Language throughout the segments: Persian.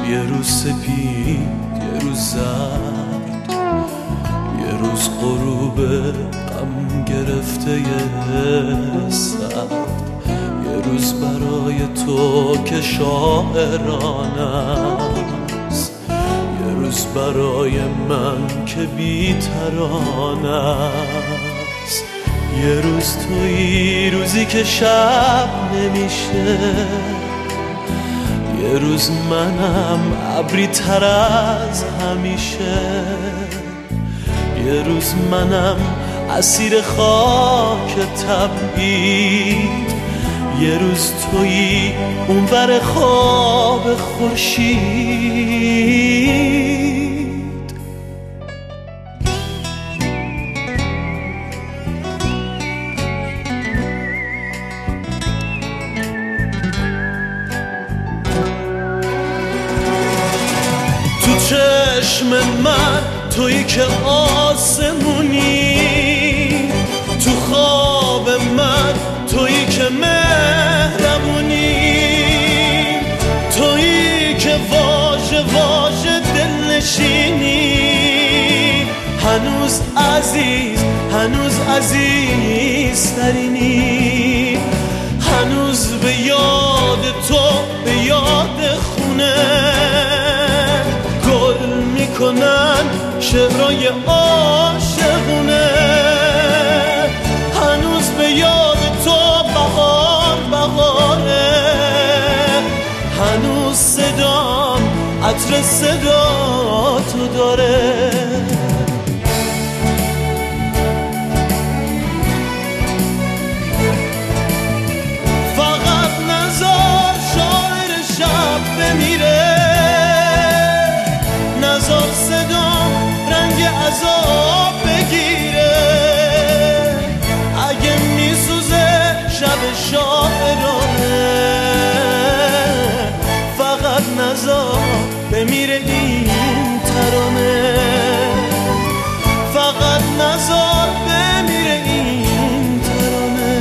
یه روز سپید یه روز زرد، یه روز غروب غم گرفته سرد، یه روز برای تو که شاعرانه است، یه روز برای من که بی ترانه است. یه روز تویی روزی که شب نمیشه، یه روز منم ابری تر از همیشه، یه روز منم اسیر خاک تبعید، یه روز تویی اون بر خواب خورشید. تو چشم من تویی که آسمونی، تو خواب من تویی که مهربونی، تویی که واژه واژه دلنشینی، هنوز عزیز هنوز عزیزترینی، هنوز به یاد تو به یاد خونه گل میکنن شعرهای عاشقونه، هنوز به یاد تو بهار بهاره، هنوز صدام عطر صدا تو داره. فقط نذار شاعر شب بمیره، نذار صدام رنگ عذاب بگیره، اگه میسوزه شب شاعرانه، فقط نذار بمیره این ترانه، فقط نذار بمیره این ترانه.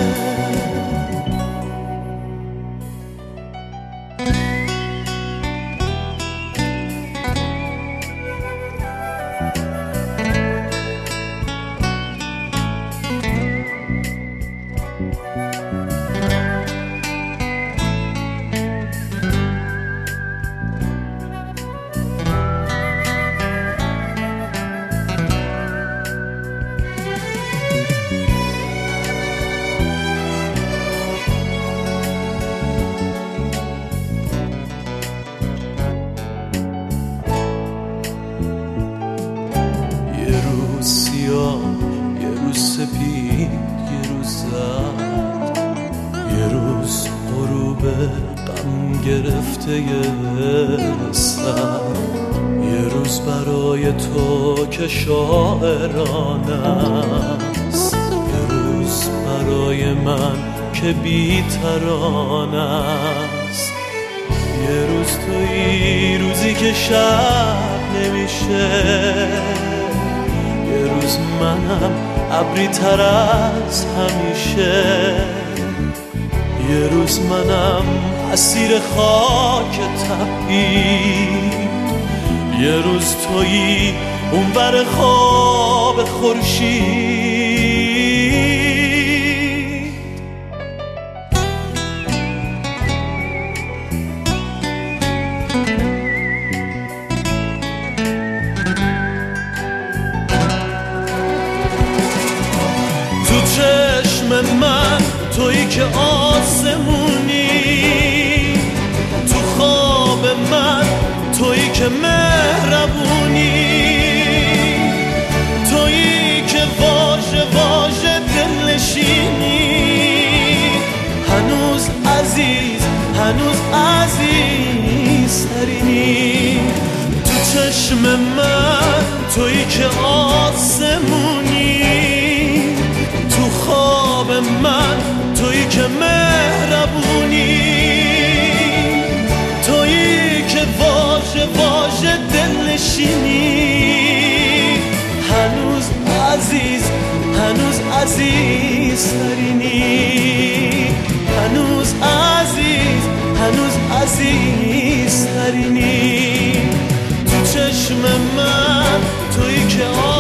یه روز سپید یه روز زرد، یه روز غروب غم گرفته سرد، یه روز برای تو که شاعرانه است، یه روز برای من که بی ترانه است، یه روز تویی روزی که شب نمیشه، یه روز منم ابری تر از همیشه، یه روز منم اسیر خاک تبعید، یه روز تویی اون بر خواب خورشید. تو چشم من تویی که آسمونی، تو خواب من تویی که مهربونی، تویی که واژه واژه دلنشینی، هنوز عزیز هنوز عزیزترینی. تو چشم من تویی که آسمونی، تو خواب من تویی که مهربونی، تویی که واژه واژه دلنشینی، هنوز عزیز هنوز عزیزترینی، هنوز عزیز هنوز عزیزترینی. چشم من، تویی که